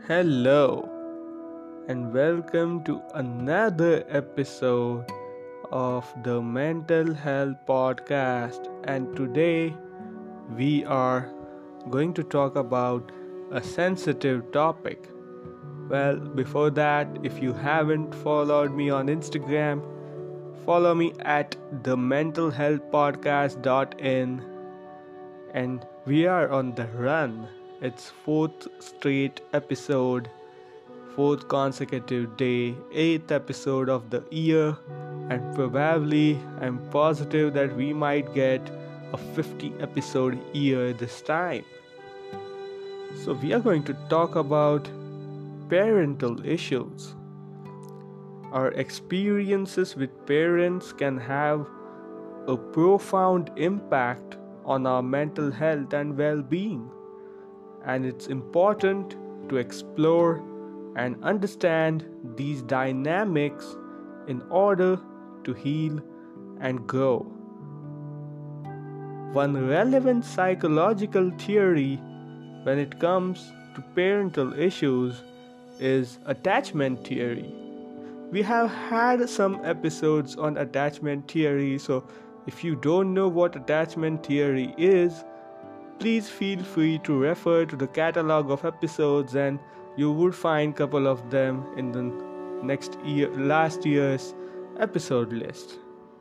Hello, and welcome to another episode of the Mental Health Podcast. And today we are going to talk about a sensitive topic. Well, before that, if you haven't followed me on Instagram, follow me at the mental health podcast.in, and we are on the run. It's fourth straight episode, fourth consecutive day, eighth episode of the year, and probably I'm positive that we might get a 50 episode year this time. So, we are going to talk about parental issues. Our experiences with parents can have a profound impact on our mental health and well being, and it's important to explore and understand these dynamics in order to heal and grow. One relevant psychological theory when it comes to parental issues is attachment theory. We have had some episodes on attachment theory, so if you don't know what attachment theory is, please feel free to refer to the catalog of episodes and you would find couple of them in the last year's episode list.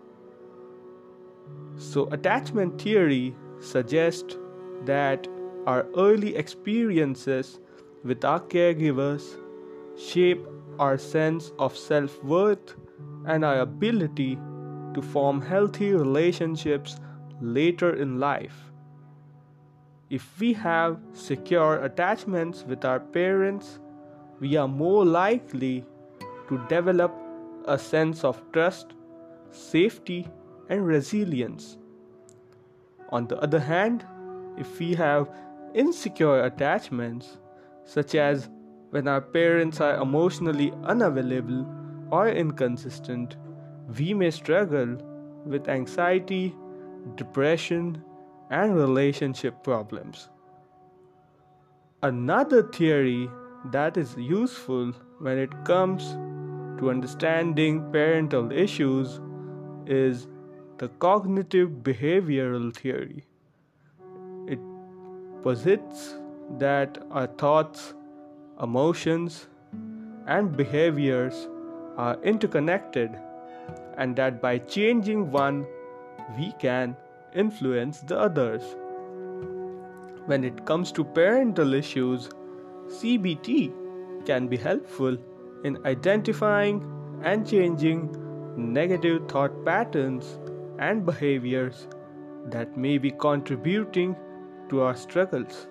So attachment theory suggests that our early experiences with our caregivers shape our sense of self-worth and our ability to form healthy relationships later in life. If we have secure attachments with our parents, we are more likely to develop a sense of trust, safety, and resilience. On the other hand, if we have insecure attachments, such as when our parents are emotionally unavailable or inconsistent, we may struggle with anxiety, depression, and relationship problems. Another theory that is useful when it comes to understanding parental issues is the cognitive behavioral theory. It posits that our thoughts, emotions, and behaviors are interconnected, and that by changing one, we can influence the others. When it comes to parental issues, CBT can be helpful in identifying and changing negative thought patterns and behaviors that may be contributing to our struggles.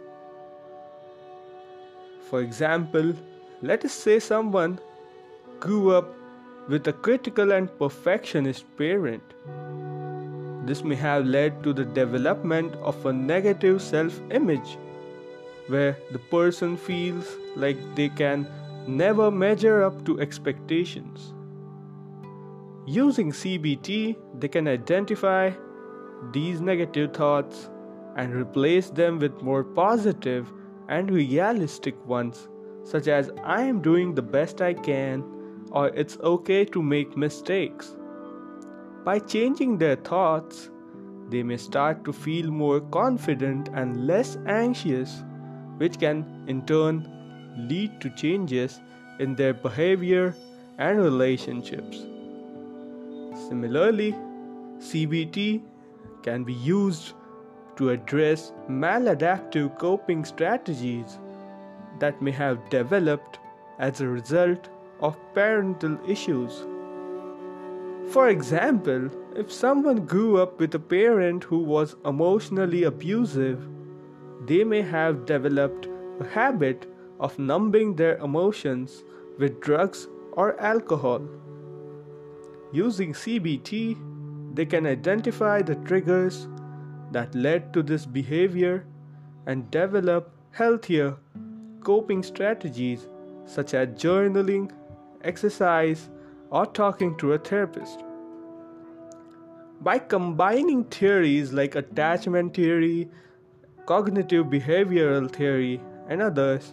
For example, let us say someone grew up with a critical and perfectionist parent. This may have led to the development of a negative self-image, where the person feels like they can never measure up to expectations. Using CBT, they can identify these negative thoughts and replace them with more positive and realistic ones, such as I am doing the best I can, or it's okay to make mistakes. By changing their thoughts, they may start to feel more confident and less anxious, which can in turn lead to changes in their behavior and relationships. Similarly, CBT can be used to address maladaptive coping strategies that may have developed as a result of parental issues. For example, if someone grew up with a parent who was emotionally abusive, they may have developed a habit of numbing their emotions with drugs or alcohol. Using CBT, they can identify the triggers that led to this behavior and develop healthier coping strategies such as journaling, exercise, or talking to a therapist. By combining theories like attachment theory, cognitive behavioral theory, and others,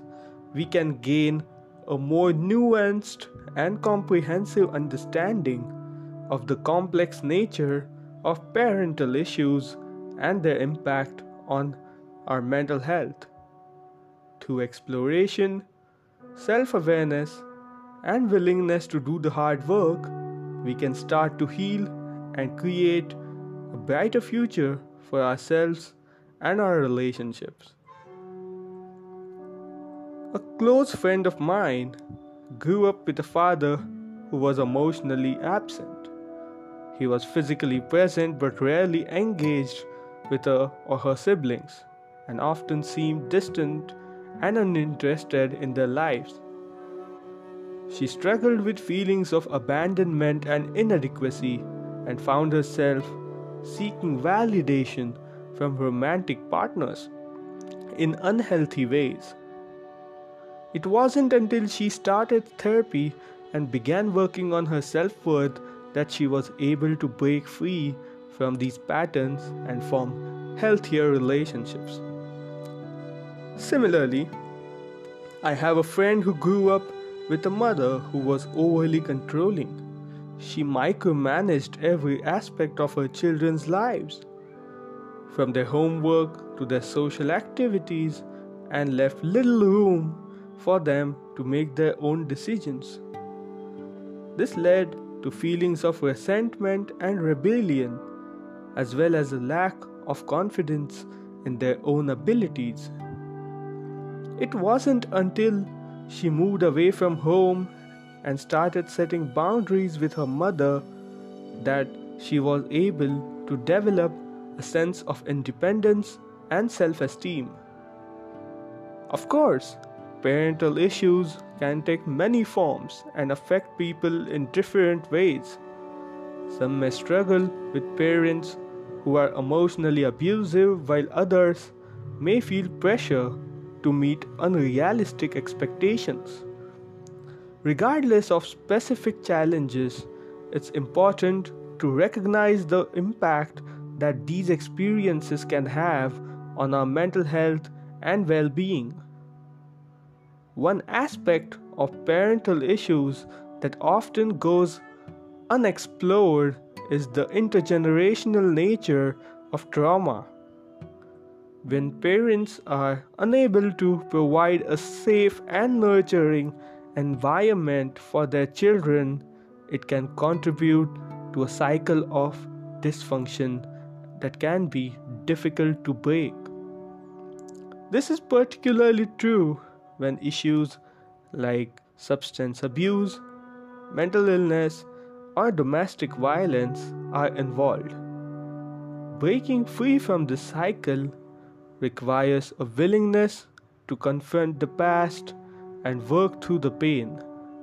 we can gain a more nuanced and comprehensive understanding of the complex nature of parental issues and their impact on our mental health. Through exploration, self awareness, and willingness to do the hard work, we can start to heal and create a brighter future for ourselves and our relationships. A close friend of mine grew up with a father who was emotionally absent. He was physically present but rarely engaged with her or her siblings, and often seemed distant and uninterested in their lives. She struggled with feelings of abandonment and inadequacy and found herself seeking validation from romantic partners in unhealthy ways. It wasn't until she started therapy and began working on her self worth that she was able to break free from these patterns and form healthier relationships. Similarly, I have a friend who grew up with a mother who was overly controlling. She micromanaged every aspect of her children's lives, from their homework to their social activities, and left little room for them to make their own decisions. This led to feelings of resentment and rebellion, as well as a lack of confidence in their own abilities. It wasn't until she moved away from home and started setting boundaries with her mother that she was able to develop a sense of independence and self esteem. Of course, parental issues can take many forms and affect people in different ways. Some may struggle with parents who are emotionally abusive, while others may feel pressure to meet unrealistic expectations. Regardless of specific challenges, it's important to recognize the impact that these experiences can have on our mental health and well being. One aspect of parental issues that often goes unexplored is the intergenerational nature of trauma. When parents are unable to provide a safe and nurturing environment for their children, it can contribute to a cycle of dysfunction that can be difficult to break. This is particularly true when issues like substance abuse, mental illness, or domestic violence are involved. Breaking free from this cycle requires a willingness to confront the past and work through the pain.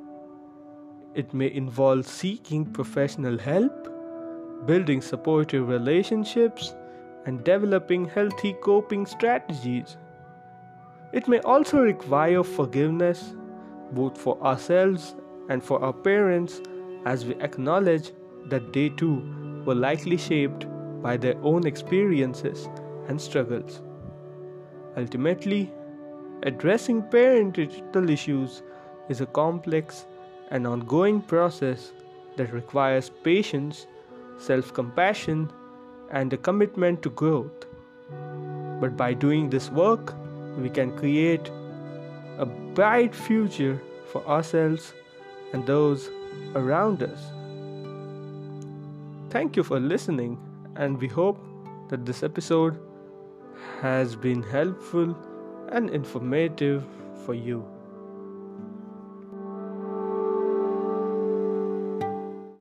It may involve seeking professional help, building supportive relationships, and developing healthy coping strategies. It may also require forgiveness, both for ourselves and for our parents, as we acknowledge that they too were likely shaped by their own experiences and struggles. Ultimately, addressing parental issues is a complex and ongoing process that requires patience, self-compassion, and a commitment to growth. But by doing this work, we can create a bright future for ourselves and those around us. Thank you for listening, and we hope that this episode has been helpful and informative for you.